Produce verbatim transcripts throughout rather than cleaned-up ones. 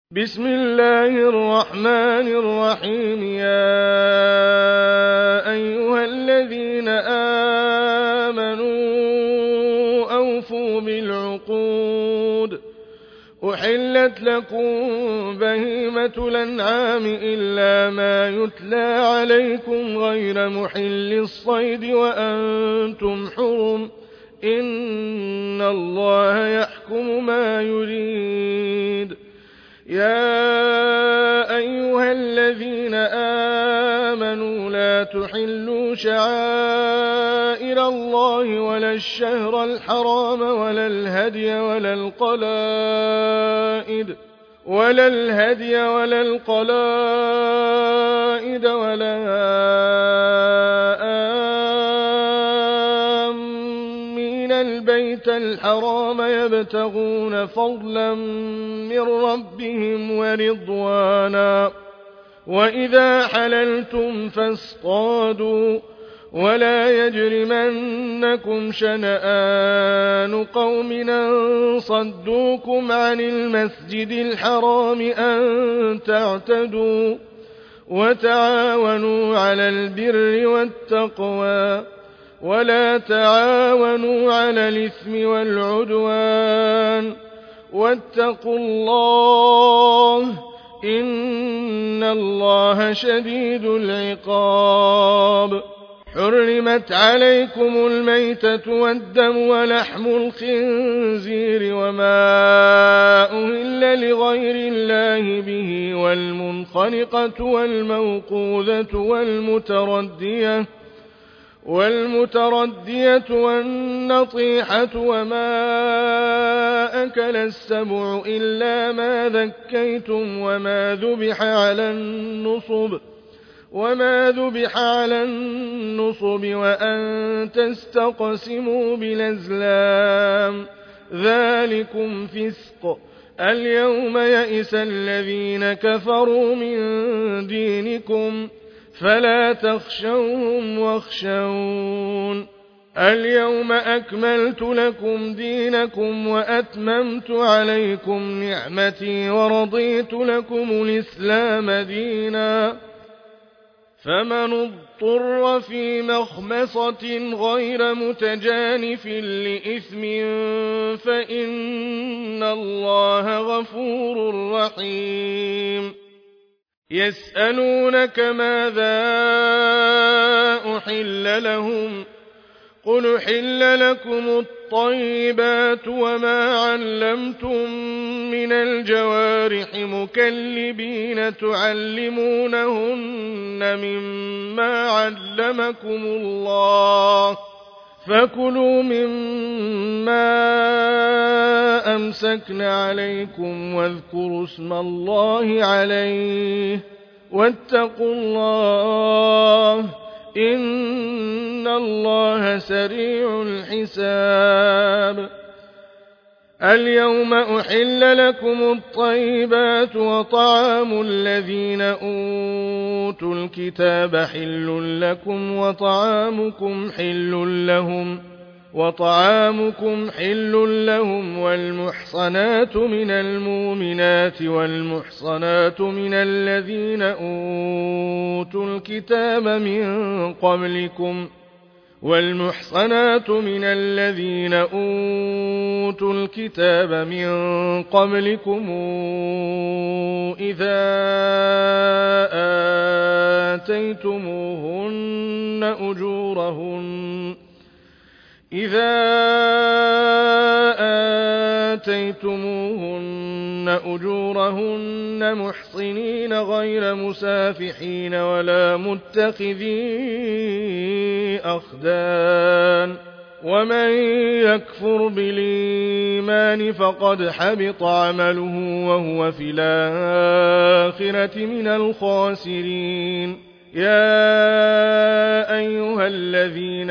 بسم الله الرحمن الرحيم يا أيها الذين آمنوا أوفوا بالعقود أحلت لكم بهيمة الأنعام إلا ما يتلى عليكم غير محل الصيد وأنتم حرم إن الله يحكم ما يريد يا أيها الذين آمنوا لا تحلوا شعائر الله ولا الشهر الحرام ولا الهدي ولا القلائد ولا الهدي ولا القلائد ولا آمين البيت الحرام يبتغون فضلا من ربهم ورضوانا وإذا حللتم فاصطادوا ولا يجرمنكم شنآن قوم أن صدوكم عن المسجد الحرام أن تعتدوا وتعاونوا على البر والتقوى ولا تعاونوا على الإثم والعدوان واتقوا الله إن الله شديد العقاب حرمت عليكم الميتة والدم ولحم الخنزير وما أهل لغير الله به والمنخنقة والموقوذة والمتردية والمتردية والنطيحة وما أكل السبع إلا ما ذكيتم وما ذبح على النصب وما ذبح على النصب وأن تستقسموا بالأزلام ذلكم فسق اليوم يئس الذين كفروا من دينكم فلا تخشوهم واخشون اليوم أكملت لكم دينكم وأتممت عليكم نعمتي ورضيت لكم الإسلام دينا فمن اضطر في مخمصة غير متجانف لإثم فإن الله غفور رحيم يسألونك ماذا أحل لهم قل أحل لكم الطيبات وما علمتم من الجوارح مكلبين تعلمونهن مما علمكم الله فكلوا مما أمسكن عليكم واذكروا اسم الله عليه واتقوا الله إن الله سريع الحساب اليوم أحل لكم الطيبات وطعام الذين أوتوا الكتاب حل لكم وطعامكم حل لهم وطعامكم حل لهم والمحصنات من المؤمنات والمحصنات من الذين أوتوا الكتاب من قبلكم والمحصنات من الذين أوتوا الكتاب من قبلكم إذا آتيتموهن أجورهن إذا آتيتموهن أجورهن محصنين غير مسافحين ولا متخذي أخدان ومن يكفر بالإيمان فقد حبط عمله وهو في الآخرة من الخاسرين يا أيها الذين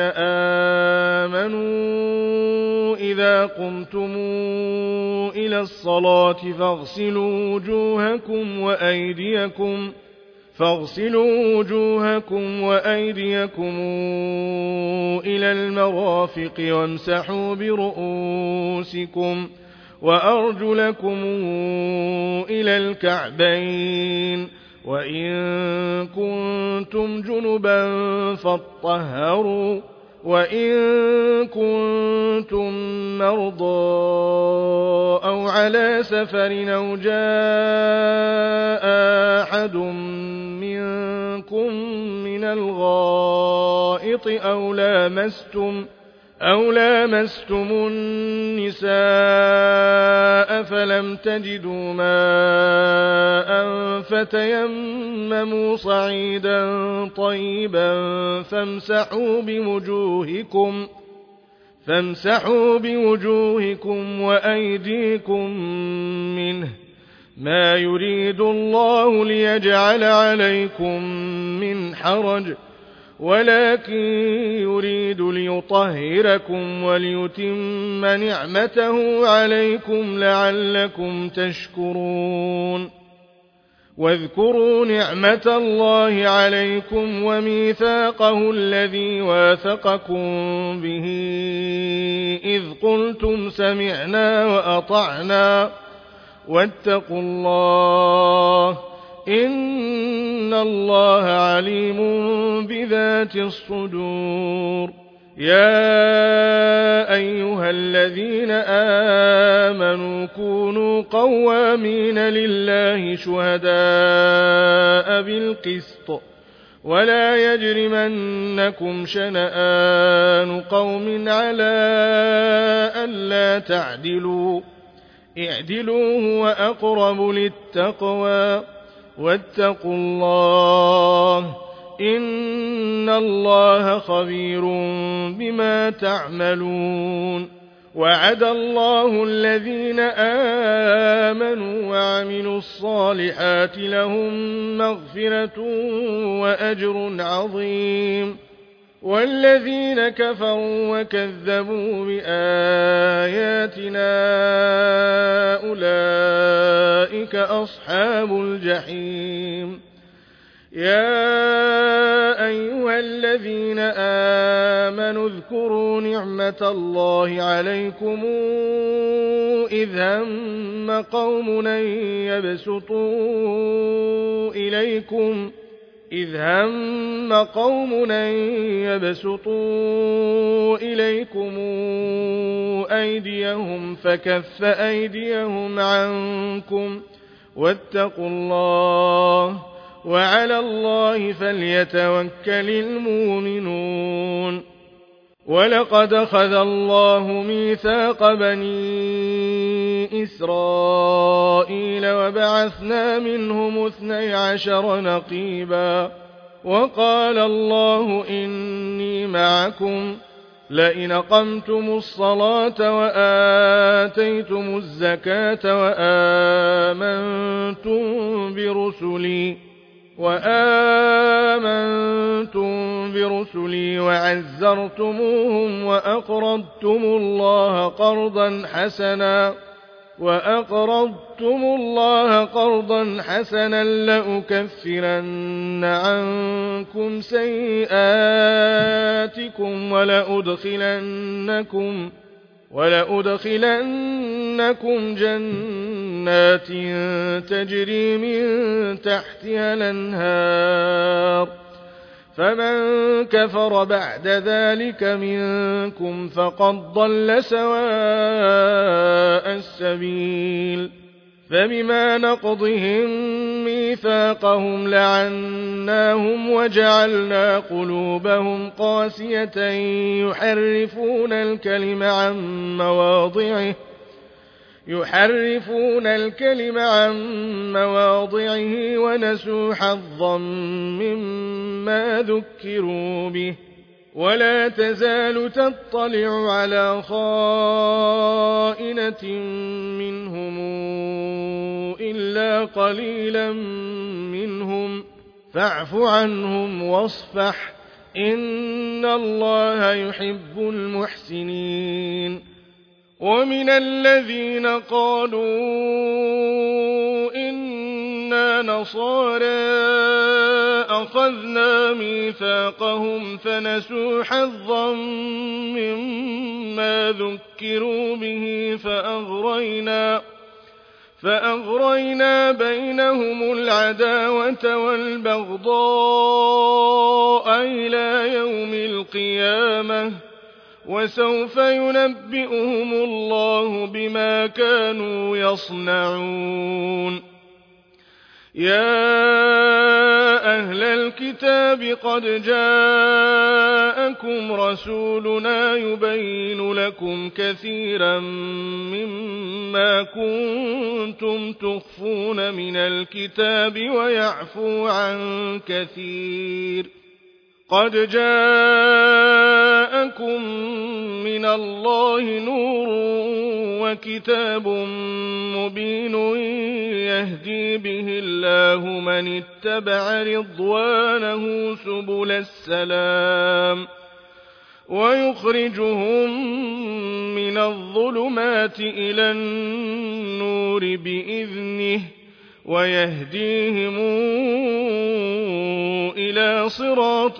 آمنوا إذا قمتم إلى الصلاة فاغسلوا وجوهكم وأيديكم فاغسلوا وجوهكم وأيديكم إلى المرافق وامسحوا برؤوسكم وأرجلكم إلى الكعبين وإن كنتم جنبا فاطهروا وإن كنتم مرضى أو على سفر أو جاء أحد منكم من الغائط أو لامستم أو لامستم النساء فلم تجدوا ماء فتيمموا صعيدا طيبا فامسحوا بوجوهكم فامسحوا بوجوهكم وأيديكم منه ما يريد الله ليجعل عليكم من حرج ولكن يريد ليطهركم وليتم نعمته عليكم لعلكم تشكرون واذكروا نعمة الله عليكم وميثاقه الذي واثقكم به إذ قلتم سمعنا وأطعنا واتقوا الله إن الله عليم بذات الصدور يا أيها الذين آمنوا كونوا قوامين لله شهداء بالقسط ولا يجرمنكم شنآن قوم على ألا تعدلوا اعدلوا هو أقرب للتقوى واتقوا الله إن الله خبير بما تعملون وعد الله الذين آمنوا وعملوا الصالحات لهم مغفرة وأجر عظيم والذين كفروا وكذبوا بآياتنا أولئك أصحاب الجحيم يا أيها الذين آمنوا اذكروا نعمة الله عليكم إذ هم قوم أن يبسطوا إليكم إذ هم قوم أن يبسطوا إليكم أيديهم فكف أيديهم عنكم واتقوا الله وعلى الله فليتوكل المؤمنون ولقد أخذ الله ميثاق بني إسرائيل وبعثنا منهم اثني عشر نقيبا وقال الله إني معكم لئن أقمتم الصلاة وآتيتم الزكاة وآمنتم برسلي وآمنتم برسلي وعزرتموهم وأقرضتم الله قرضا حسنا وأقرضتم الله قرضا حسنا لأكفرن عنكم سيئاتكم ولأدخلنكم ولأدخلنكم جنات تجري من تحتها الأنهار فمن كفر بعد ذلك منكم فقد ضل سواء السبيل فبما نقضهم ميثاقهم لعناهم وجعلنا قلوبهم قاسية يحرفون الكلم عن مواضعه يحرفون الكلم عن مواضعه ونسوا حظا مما ذكروا به ولا تزال تطلع على خائنة منهم إلا قليلا منهم فاعف عنهم واصفح إن الله يحب المحسنين ومن الذين قالوا إنا نصارى أخذنا ميثاقهم فنسوا حظا مما ذكروا به فأغرينا فأغرينا بينهم العداوة والبغضاء إلى يوم القيامة وسوف ينبئهم الله بما كانوا يصنعون. يا أهل الكتاب قد جاءكم رسولنا يبين لكم كثيرا مما كنتم تخفون من الكتاب ويعفو عن كثير. قد جاءكم من الله نور وكتاب مبين يهدي به الله من اتبع رضوانه سبل السلام ويخرجهم من الظلمات إلى النور بإذنه ويهديهم إلى صراط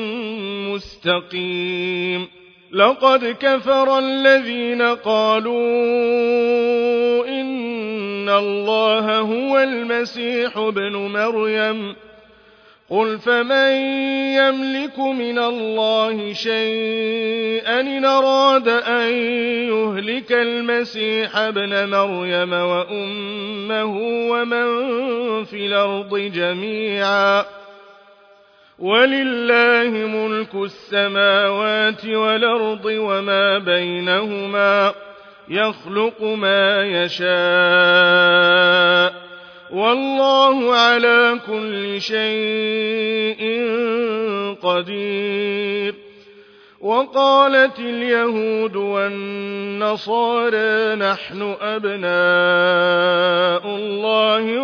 مستقيم. لقد كفر الذين قالوا إن الله هو المسيح ابن مريم قل فمن يملك من الله شيئا إن أراد أن يهلك المسيح ابن مريم وأمه ومن في الأرض جميعا ولله ملك السماوات والأرض وما بينهما يخلق ما يشاء والله على كل شيء قدير. وقالت اليهود والنصارى نحن أبناء الله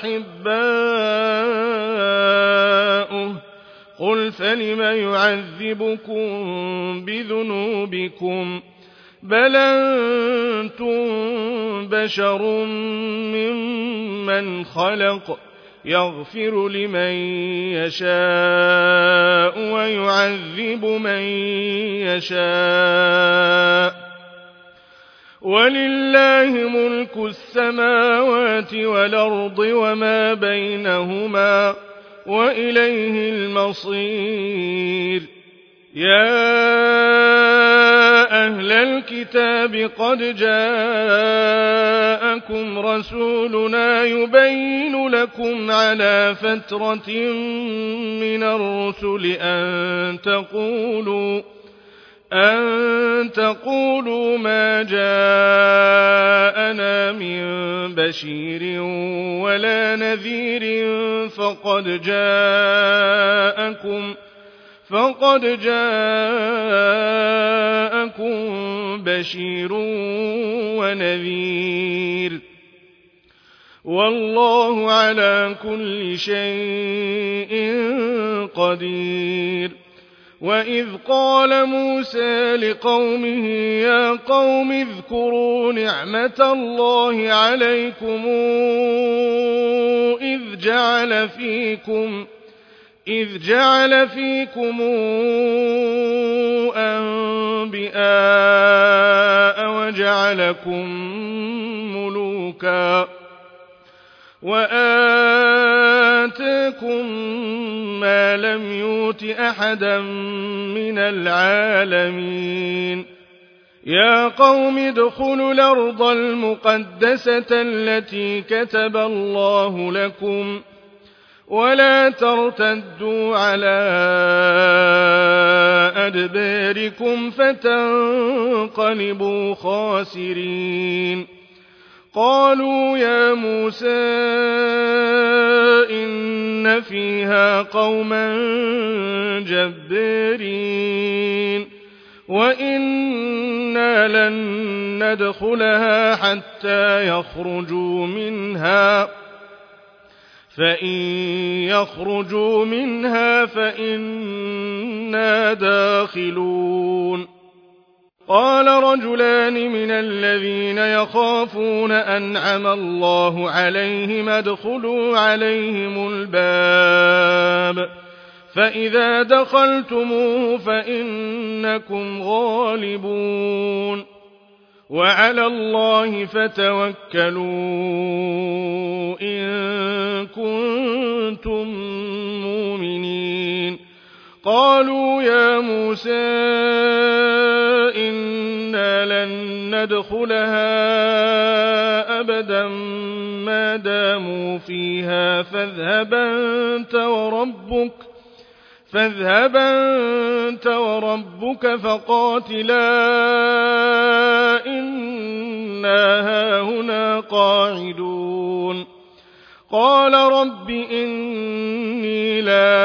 وأحباؤه قل فلم يعذبكم بذنوبكم بل أنتم بشر ممن خلق يغفر لمن يشاء ويعذب من يشاء ولله ملك السماوات والأرض وما بينهما وإليه المصير. يا أهل الكتاب قد جاءكم رسولنا يبين لكم على فترة من الرسل أن تقولوا أن تقولوا ما جاءنا من بشير ولا نذير فقد جاءكم فقد جاءكم بشير ونذير والله على كل شيء قدير. وإذ قال موسى لقومه يا قوم اذكروا نعمة الله عليكم إذ جعل فيكم إذ جعل فيكم أنبياء وجعلكم ملوكا وآتاكم ما لم يؤت أحدا من العالمين. يا قوم ادخلوا الأرض المقدسة التي كتب الله لكم ولا ترتدوا على أدباركم فتنقلبوا خاسرين. قالوا يا موسى إن فيها قوما جبارين وإنا لن ندخلها حتى يخرجوا منها فإن يخرجوا منها فإنا داخلون. قال رجلان من الذين يخافون أنعم الله عليهم ادخلوا عليهم الباب فإذا دخلتموه فإنكم غالبون وعلى الله فتوكلوا إن كنتم مؤمنين قالوا يا موسى إنا لن ندخلها أبدا ما داموا فيها فاذهب أنت وربك فاذهب أنت وربك فقاتلا إنا هاهنا قاعدون قال رب إني لا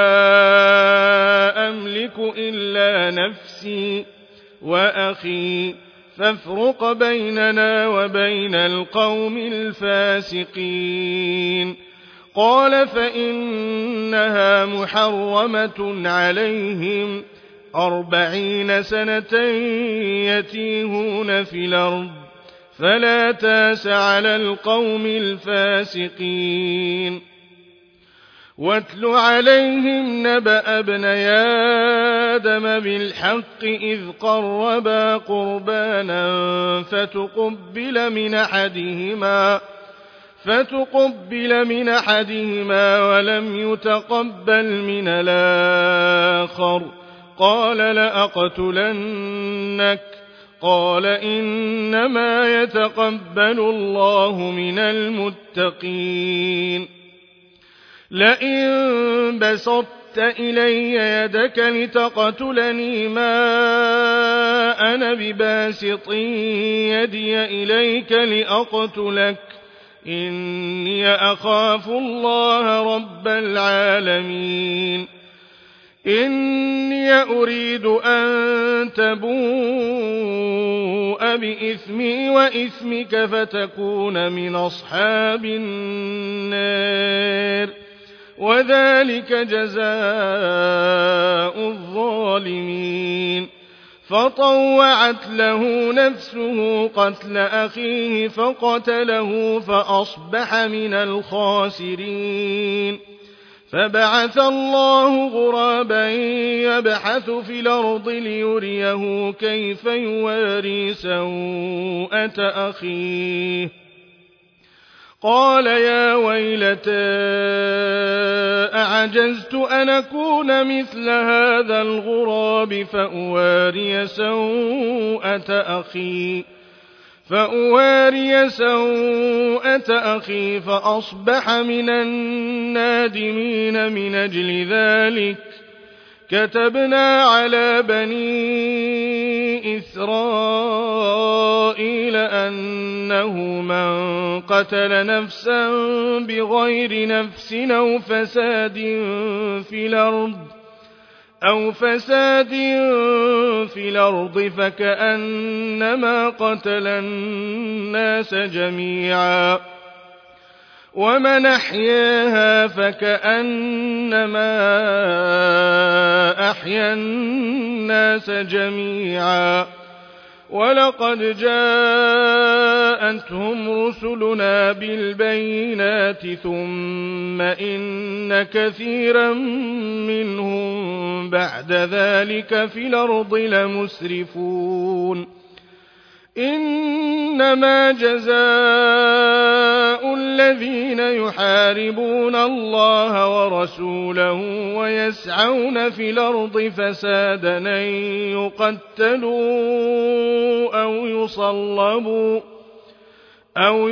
أملك إلا نفسي وأخي فافرق بيننا وبين القوم الفاسقين قال فإنها محرمة عليهم أربعين سنة يتيهون في الأرض فلا تاس على القوم الفاسقين واتل عليهم نبأ ابني آدم بالحق إذ قربا قربانا فتقبل من أحدهما فتقبل من أحدهما ولم يتقبل من الآخر قال لأقتلنك قال إنما يتقبل الله من المتقين لئن بسطت إلي يدك لتقتلني ما أنا بباسط يدي إليك لأقتلك إني أخاف الله رب العالمين إني أريد أن تبوء بإثمي وإثمك فتكون من أصحاب النار وذلك جزاء الظالمين فطوعت له نفسه قتل أخيه فقتله فأصبح من الخاسرين فبعث الله غرابا يبحث في الأرض ليريه كيف يواري سوءة أخيه قال يا ويلتى أعجزت أن أكون مثل هذا الغراب فأواري سوءة أخي فأواري سوءة أخي فأصبح من النادمين من أجل ذلك كتبنا على بني إسرائيل أنه من قتل نفسا بغير نفس أو فساد في الأرض أو فساد في الأرض فكأنما قتل الناس جميعا ومن أحياها فكأنما أحيا الناس جميعا ولقد جاءتهم رسلنا بالبينات ثم إن كثيرا منهم بعد ذلك في الأرض لمسرفون إنما جزاء الذين يحاربون الله ورسوله ويسعون في الأرض فسادا أن يقتلوا أو يصلبوا أو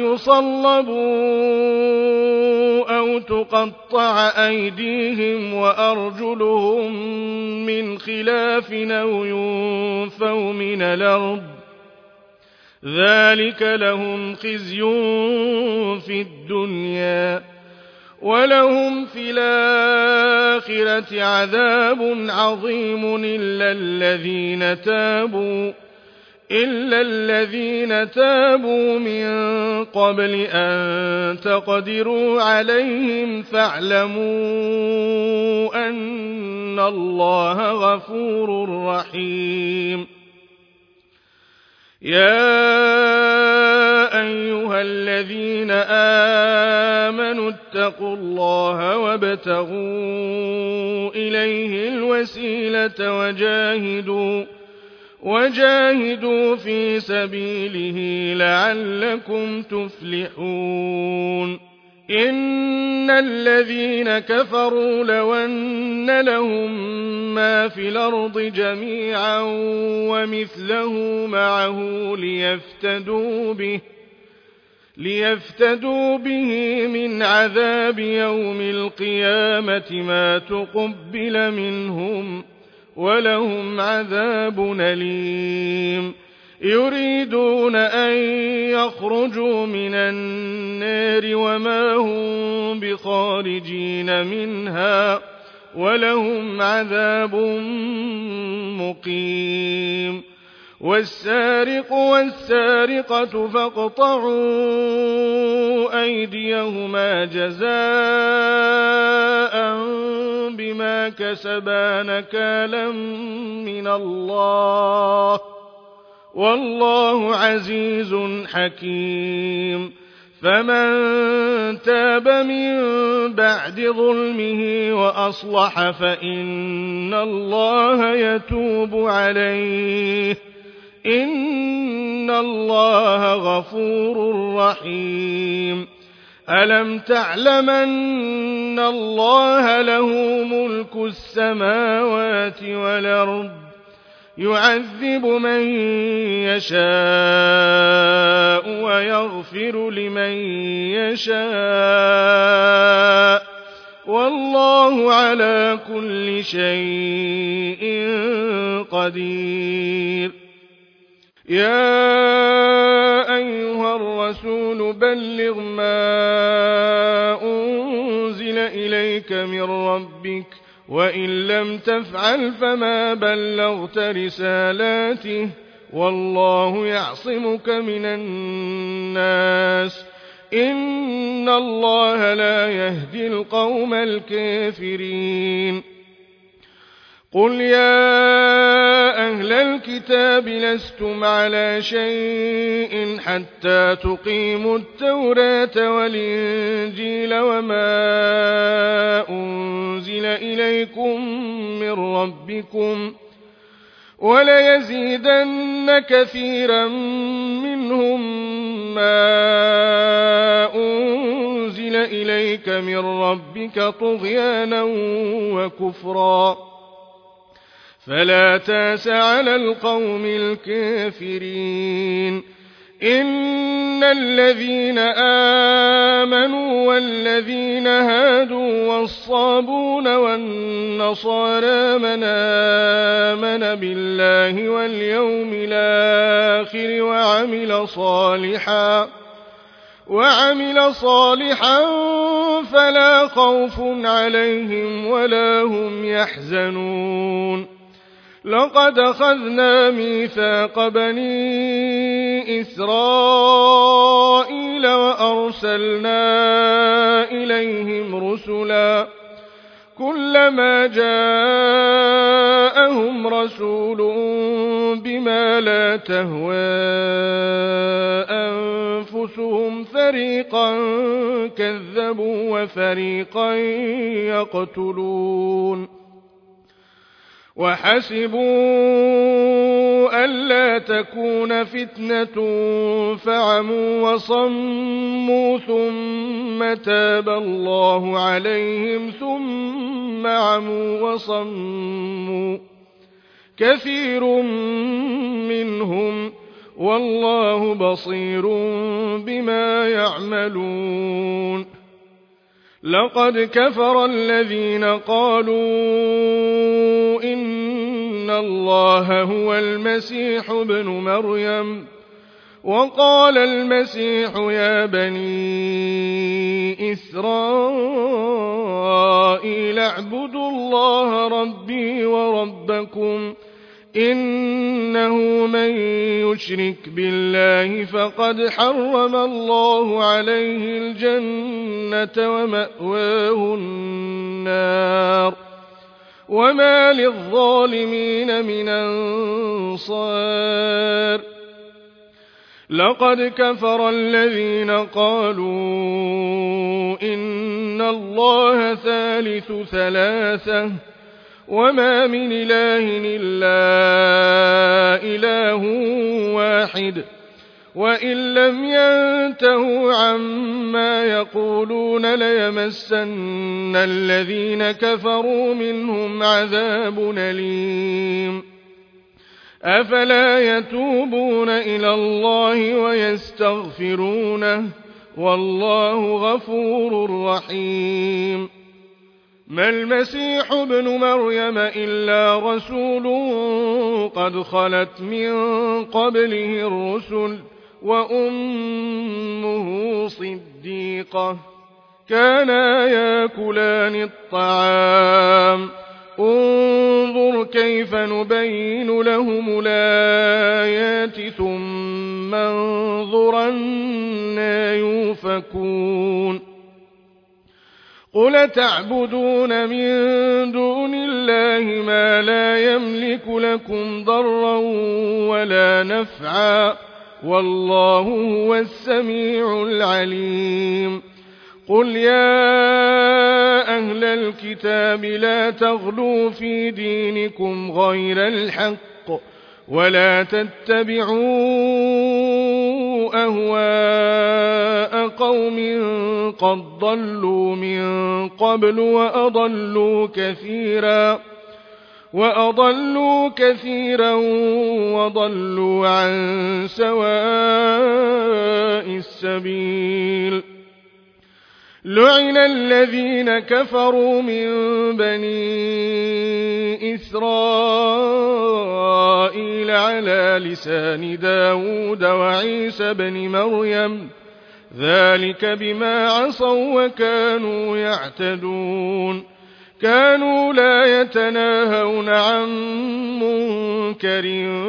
يصلبوا أو تقطع أيديهم وأرجلهم من خلاف أو ينفوا من الأرض ذلك لهم خزي في الدنيا ولهم في الآخرة عذاب عظيم إلا الذين تابوا إلا الذين تابوا من قبل أن تقدروا عليهم فاعلموا أن الله غفور رحيم يا أيها الذين آمنوا اتقوا الله وابتغوا إليه الوسيلة وجاهدوا وجاهدوا في سبيله لعلكم تفلحون إن الذين كفروا لو أن لهم ما في الأرض جميعا ومثله معه ليفتدوا به ليفتدوا به من عذاب يوم القيامة ما تقبل منهم ولهم عذاب أليم يريدون أن يخرجوا من النار وما هم بخارجين منها ولهم عذاب مقيم والسارق والسارقة فاقطعوا أيديهما جزاء بما كسبا نكالا من الله والله عزيز حكيم فمن تاب من بعد ظلمه وأصلح فإن الله يتوب عليه إن الله غفور رحيم ألم تعلم أن الله له ملك السماوات والأرض يعذب من يشاء ويغفر لمن يشاء والله على كل شيء قدير يا أيها الرسول بلغ ما أنزل إليك من ربك وإن لم تفعل فما بلغت رسالاته والله يعصمك من الناس إن الله لا يهدي القوم الكافرين قل يا أهل الكتاب لستم على شيء حتى تقيموا التوراة والإنجيل وما أنزل إليكم من ربكم وليزيدن كثيرا منهم ما أنزل إليك من ربك طغيانا وكفرا فلا تاس على القوم الكافرين إن الذين آمنوا والذين هادوا والصابون والنصارى من آمن بالله واليوم الآخر وعمل صالحا وعمل صالحا فلا خوف عليهم ولا هم يحزنون لقد أخذنا ميثاق بني إسرائيل وأرسلنا إليهم رسلا كلما جاءهم رسول بما لا تهوى أنفسهم فريقا كذبوا وفريقا يقتلون وحسبوا ألا تكون فتنة فعموا وصموا ثم تاب الله عليهم ثم عموا وصموا كثير منهم والله بصير بما يعملون لقد كفر الذين قالوا إن الله هو المسيح ابن مريم وقال المسيح يا بني إسرائيل اعبدوا الله ربي وربكم إنه من يشرك بالله فقد حرم الله عليه الجنة ومأواه النار وما للظالمين من أنصار لقد كفر الذين قالوا إن الله ثالث ثلاثة وما من إله إلا إله واحد وإن لم ينتهوا عما يقولون ليمسن الذين كفروا منهم عذاب أليم أفلا يتوبون إلى الله ويستغفرونه والله غفور رحيم ما المسيح ابن مريم إلا رسول قد خلت من قبله الرسل وأمه صديقة كانا ياكلان الطعام انظر كيف نبين لهم الآيات ثم انظر أنى يؤفكون قل تعبدون من دون الله ما لا يملك لكم ضرا ولا نفعا والله هو السميع العليم قل يا أهل الكتاب لا تغلوا في دينكم غير الحق ولا تتبعوا أهواء قوم قد ضلوا من قبل وأضلوا كثيرا وأضلوا كثيرا وضلوا عن سواء السبيل لعن الذين كفروا من بني إسرائيل على لسان داود وعيسى بن مريم ذلك بما عصوا وكانوا يعتدون كانوا لا يتناهون عن منكر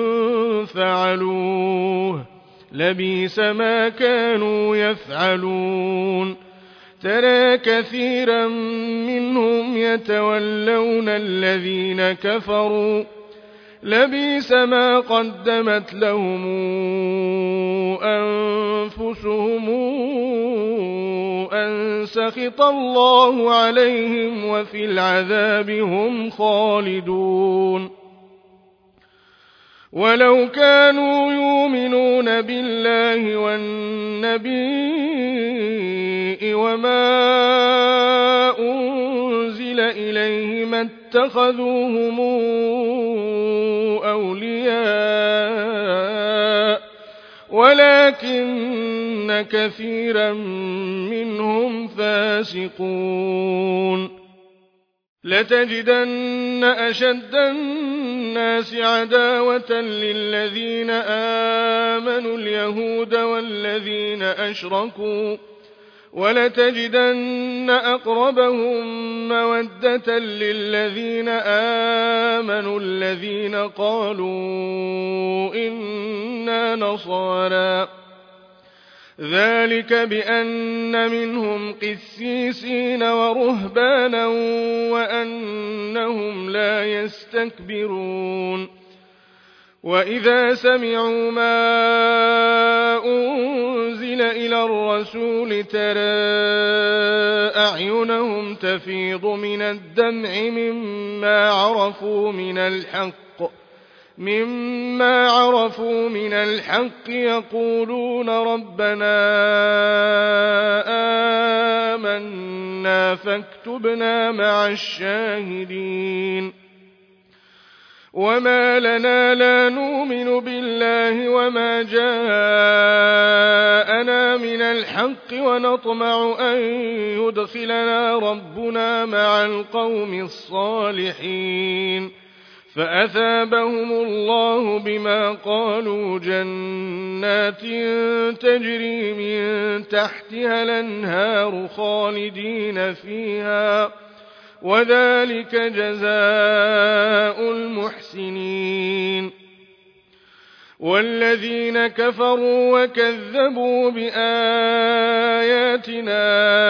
فعلوه لبئس ما كانوا يفعلون ترى كثيرا منهم يتولون الذين كفروا لبئس ما قدمت لهم أنفسهم أن سخط الله عليهم وفي العذاب هم خالدون ولو كانوا يؤمنون بالله والنبي وما أنزل إليه ما اتخذوهم أولياء ولكن كثيرا منهم فاسقون لتجدن أشد الناس عداوة للذين آمنوا اليهود والذين أشركوا ولتجدن أقربهم مودة للذين آمنوا الذين قالوا إنا نصارى ذلك بأن منهم قسيسين ورهبانا وأنهم لا يستكبرون وإذا سمعوا ما أنزل إلى الرسول ترى أعينهم تفيض من الدمع مما عرفوا من الحق مما عرفوا من الحق يقولون ربنا آمنا فاكتبنا مع الشاهدين وما لنا لا نؤمن بالله وما جاءنا من الحق ونطمع أن يدخلنا ربنا مع القوم الصالحين فأثابهم الله بما قالوا جنات تجري من تحتها الأنهار خالدين فيها وذلك جزاء المحسنين والذين كفروا وكذبوا بآياتنا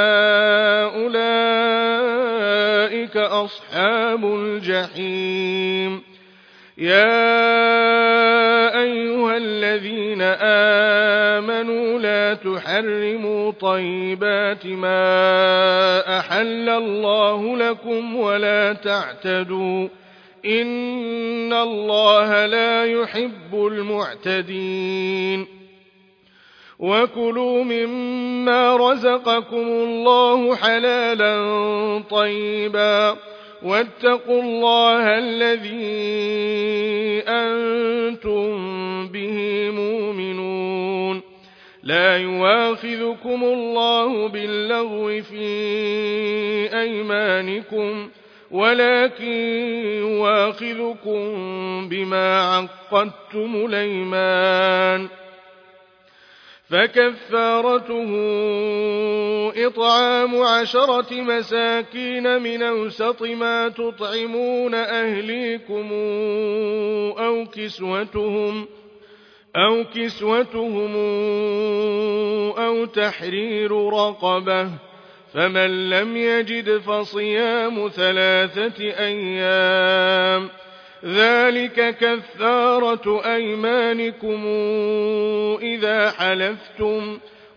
أولئك أصحاب الجحيم يا أيها الذين آمنوا لا تحرموا طيبات ما أحل أحل الله لكم ولا تعتدوا إن الله لا يحب المعتدين وكلوا مما رزقكم الله حلالا طيبا واتقوا الله الذي أنتم به مؤمنون لا يواخذكم الله باللغو في أيمانكم ولكن يواخذكم بما عقدتم الأيمان فكفارته إطعام عشرة مساكين من أوسط ما تطعمون أهليكم أو كسوتهم أو كسوتهم أو تحرير رقبة فمن لم يجد فصيام ثلاثة أيام ذلك كفارة أيمانكم إذا حلفتم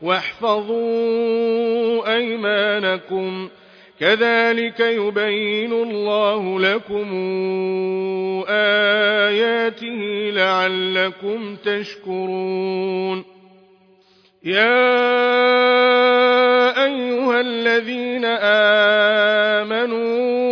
واحفظوا أيمانكم كذلك يبين الله لكم آياته لعلكم تشكرون يا أيها الذين آمنوا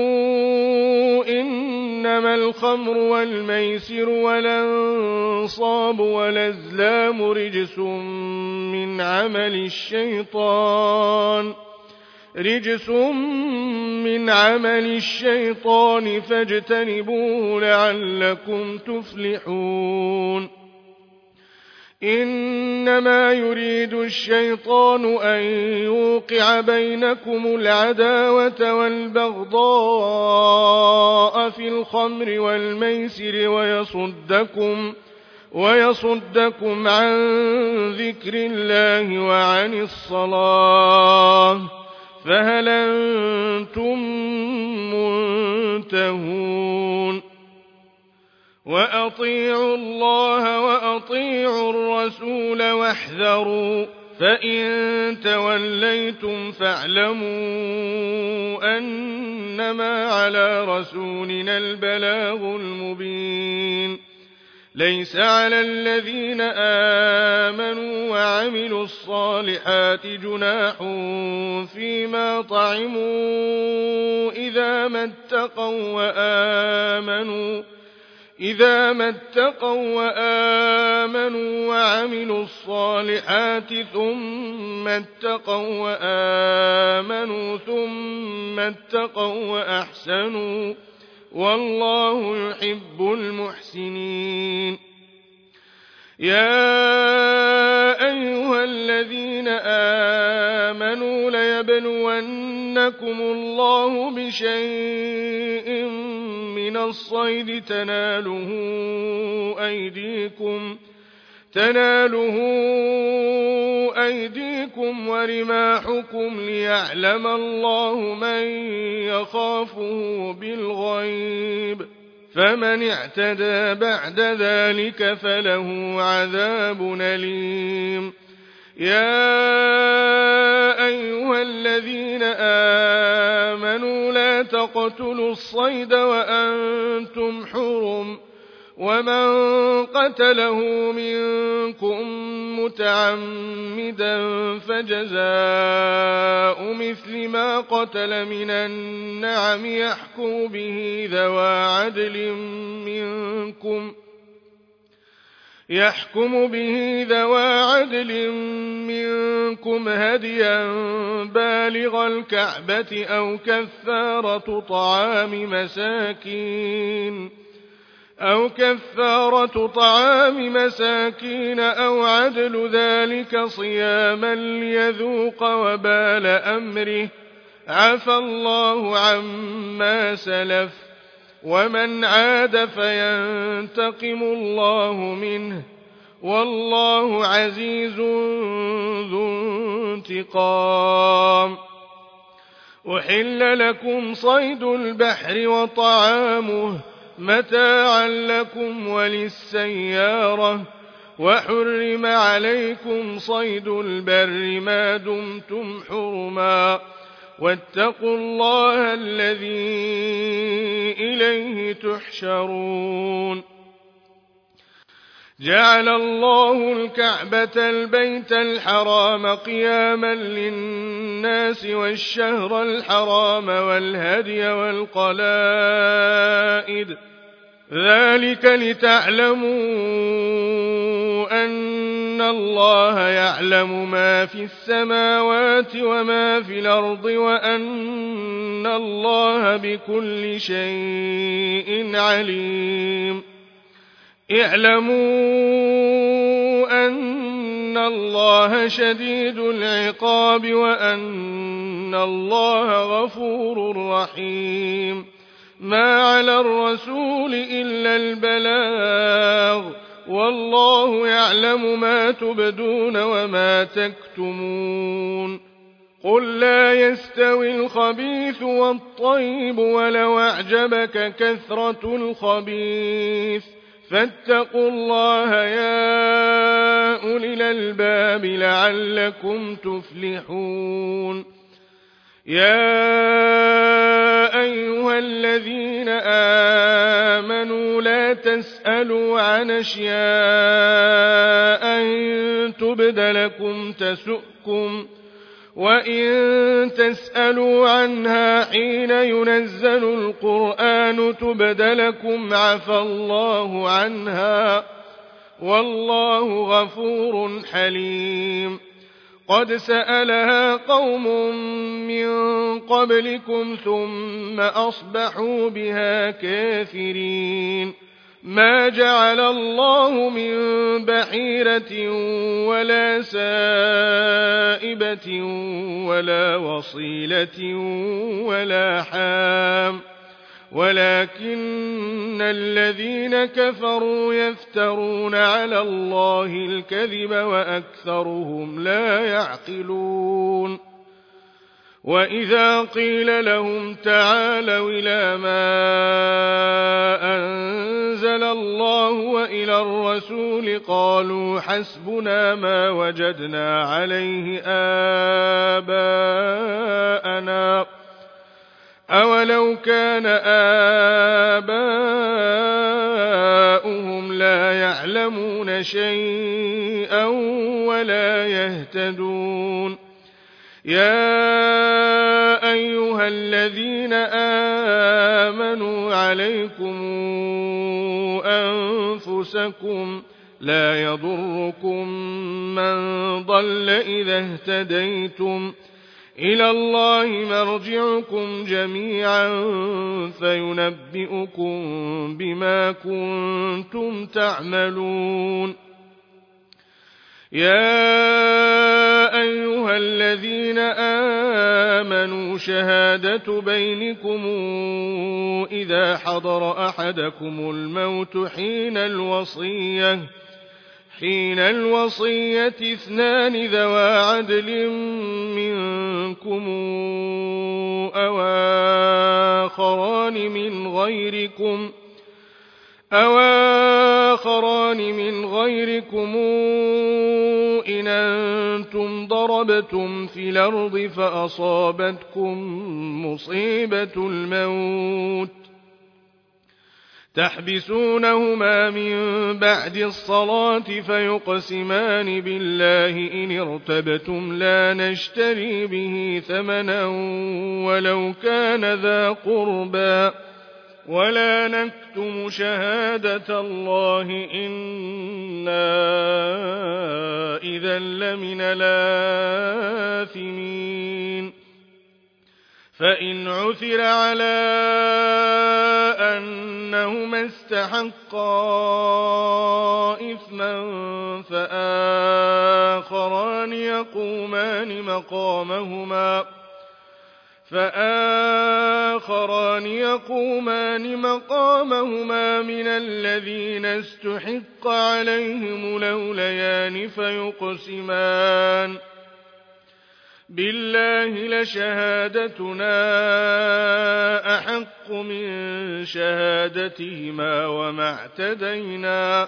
إنما الخمر والميسر والأنصاب والأزلام رجس من عمل الشيطان رجس من عمل الشيطان فاجتنبوه لعلكم تفلحون إنما يريد الشيطان أن يوقع بينكم العداوة والبغضاء في الخمر والميسر ويصدكم ويصدكم عن ذكر الله وعن الصلاة فهل أنتم منتهون وأطيعوا الله وأطيعوا الرسول واحذروا فإن توليتم فاعلموا أنما على رسولنا البلاغ المبين ليس على الذين آمنوا وعملوا الصالحات جناح فيما طعموا إذا ما اتقوا وآمنوا إذا ما اتقوا وآمنوا وعملوا الصالحات ثم اتقوا وآمنوا ثم اتقوا وأحسنوا والله يحب المحسنين يا أيها الذين آمنوا ليبلونكم الله بشيء من الصيد تناله أيديكم تناله أيديكم ورماحكم ليعلم الله من يخافه بالغيب فمن اعتدى بعد ذلك فله عذاب أليم يا أيها الذين آمنوا لا تقتلوا الصيد وأنتم حرم ومن قتله منكم متعمدا فجزاء مثل ما قتل من النعم يحكم به ذوى عدل منكم يحكم به ذوى عدل منكم هديا بالغ الكعبة أو كفارة طعام مساكين أو كفارة طعام مساكين أو عدل ذلك صياما ليذوق وبال أمره عفى الله عما سلف ومن عاد فينتقم الله منه والله عزيز ذو انتقام أحل لكم صيد البحر وطعامه متاعا لكم وللسيارة وحرم عليكم صيد البر ما دمتم حرما واتقوا الله الذي إليه تحشرون جعل الله الكعبة البيت الحرام قياما للناس والشهر الحرام والهدي والقلائد ذلك لتعلموا أن الله يعلم ما في السماوات وما في الأرض وأن الله بكل شيء عليم اعلموا أن الله شديد العقاب وأن الله غفور رحيم ما على الرسول إلا البلاغ والله يعلم ما تبدون وما تكتمون قل لا يستوي الخبيث والطيب ولو أعجبك كثرة الخبيث فاتقوا الله يا أولي الألباب لعلكم تفلحون يا أيها الذين آمنوا لا تسألوا عن أشياء إن تبد لكم تسؤكم وإن تسألوا عنها حين ينزل القرآن تبد لكم عفى الله عنها والله غفور حليم قد سألها قوم من قبلكم ثم أصبحوا بها كافرين ما جعل الله من بحيرة ولا سائبة ولا وصيلة ولا حام ولكن الذين كفروا يفترون على الله الكذب وأكثرهم لا يعقلون وإذا قيل لهم تعالوا إلى ما أنزل الله وإلى الرسول قالوا حسبنا ما وجدنا عليه آباءنا أولو كان آباؤهم لا يعلمون شيئا ولا يهتدون يا أيها الذين آمنوا عليكم أنفسكم لا يضركم من ضل إذا اهتديتم إلى الله مرجعكم جميعا فينبئكم بما كنتم تعملون يا أيها الذين آمنوا شهادة بينكم إذا حضر أحدكم الموت حين الوصية حين الوصية اثنان ذوى عدل منكم أو آخران من غيركم أو آخران من غيركم إن أنتم ضربتم في الأرض فأصابتكم مصيبة الموت تحبسونهما من بعد الصلاة فيقسمان بالله إن ارتبتم لا نشتري به ثمنا ولو كان ذا قربى ولا نكتم شهادة الله إنا إذا لمن الآثمين فإن عثر على أنهما استحقا إثما فآخران يقومان مقامهما فآخران يقومان مقامهما من الذين استحق عليهم الأوليان فيقسمان بالله لشهادتنا أحق من شهادتهما وما اعتدينا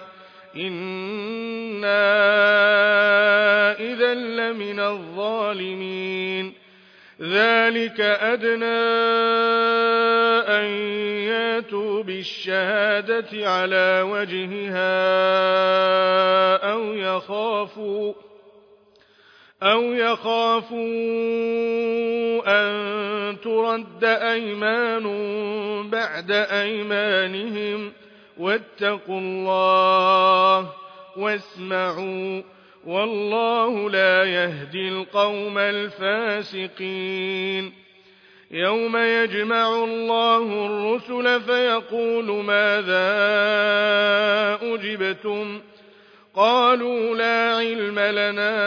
إنا إذا لمن الظالمين ذلك أدنى أن ياتوا بالشهادة على وجهها أو يخافوا أو يخافوا أن ترد أيمان بعد أيمانهم واتقوا الله واسمعوا والله لا يهدي القوم الفاسقين يوم يجمع الله الرسل فيقول ماذا أجبتم قالوا لا علم لنا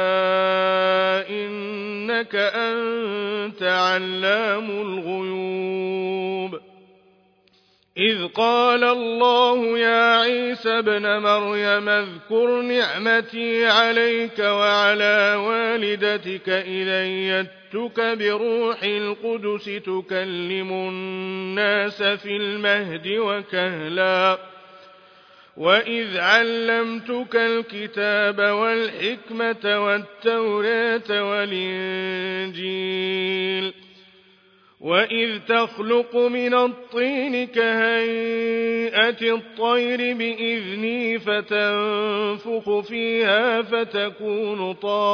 إنك أنت علام الغيوب إذ قال الله يا عيسى ابن مريم اذكر نعمتي عليك وعلى والدتك إذ أيدتك بروح القدس تكلم الناس في المهد وكهلا وإذ علمتك الكتاب والحكمة والتوراة والإنجيل وإذ تخلق من الطين كهيئة الطير بإذني فتنفخ فيها فتكون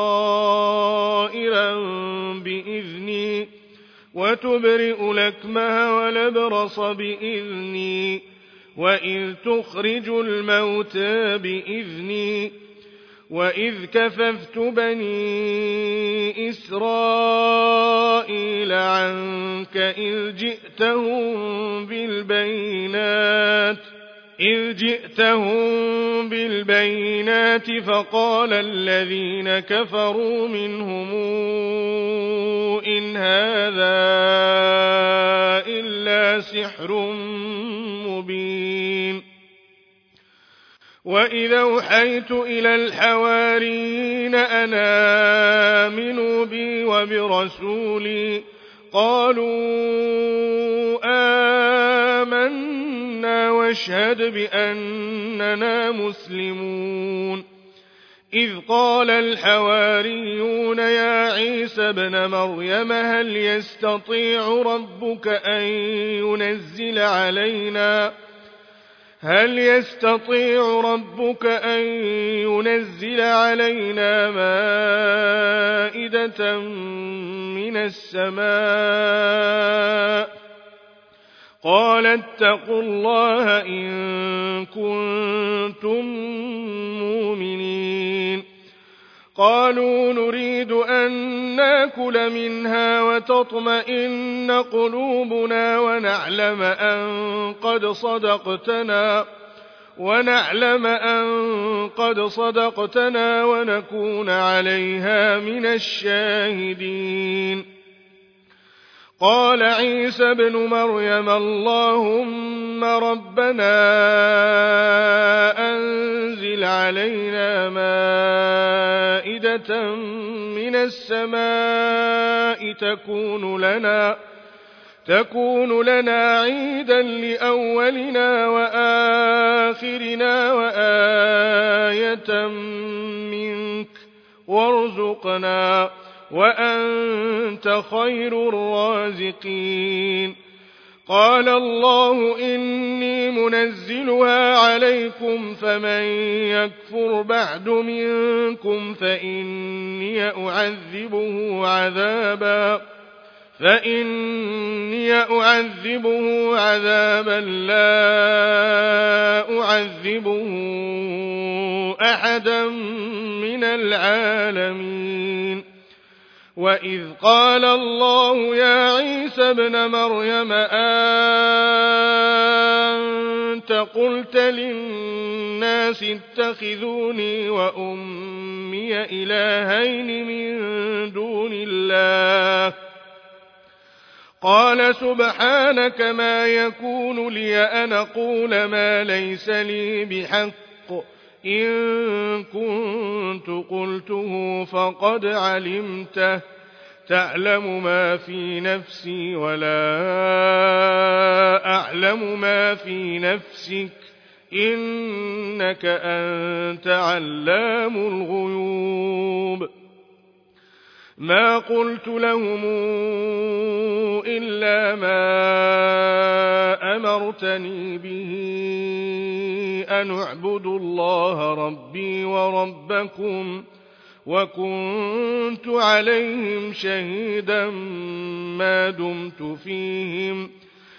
طائرا بإذني وتبرئ الأكمه والأبرص بإذني وإذ تخرج الموتى بإذني وإذ كففت بني إسرائيل عنك إذ جئتهم بالبينات إذ جئتهم بالبينات فقال الذين كفروا منهم إن هذا إلا سحر مبين وإذا أوحيت إلى الحواريين أن آمنوا بي وبرسولي قالوا آمنا واشهد بأننا مسلمون إذ قال الحواريون يا عيسى ابن مريم هل يستطيع ربك أن ينزل علينا هل يستطيع ربك أن ينزل علينا مائدة من السماء قال اتقوا الله إن كنتم مؤمنين قالوا نريد أن نأكل منها وتطمئن قلوبنا ونعلم أن قد صدقتنا ونعلم أن قد صدقتنا ونكون عليها من الشاهدين قال عيسى ابن مريم اللهم ربنا أنزل علينا مائدة من السماء تكون لنا تكون لنا عيدا لأولنا وآخرنا وآية منك وارزقنا وأنت خير الرازقين قال الله إني منزلها عليكم فمن يكفر بعد منكم فإني أعذبه عذابا فإني أعذبه عذابا لا أعذبه أحدا من العالمين وإذ قال الله يا عيسى ابن مريم أنت قلت للناس اتخذوني وأمي إلهين من دون الله قال سبحانك ما يكون لي أن أقول ما ليس لي بحق إن كنت قلته فقد علمته تعلم ما في نفسي ولا أعلم ما في نفسك إنك أنت علام الغيوب ما قلت لهم إلا ما أمرتني به أن اعبدوا الله ربي وربكم وكنت عليهم شهيدا ما دمت فيهم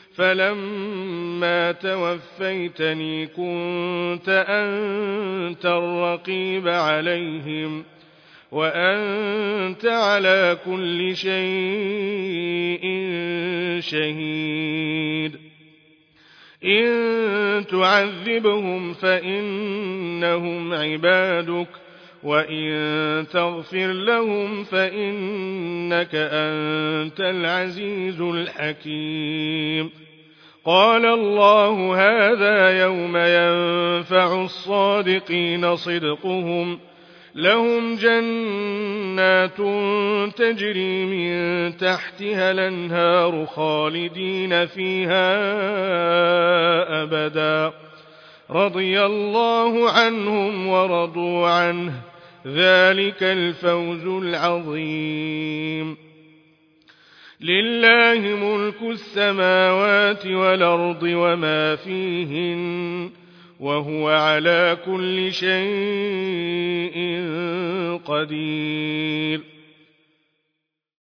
فلما توفيتني كنت أنت الرقيب عليهم وأنت على كل شيء شهيد إن تعذبهم فإنهم عبادك وإن تغفر لهم فإنك أنت العزيز الحكيم قال الله هذا يوم ينفع الصادقين صدقهم لهم جنات تجري من تحتها الأنهار خالدين فيها أبدا رضي الله عنهم ورضوا عنه ذلك الفوز العظيم لله ملك السماوات والأرض وما فيهن وهو على كل شيء قدير